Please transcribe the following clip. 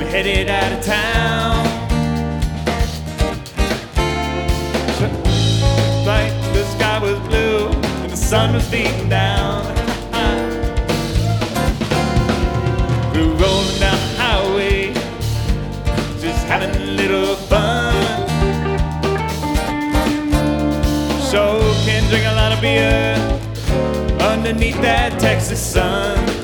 headed out of town. Like the sky was blue and the sun was beating down. We were rolling down the highway, just having a little fun. So can drink a lot of beer underneath that Texas sun.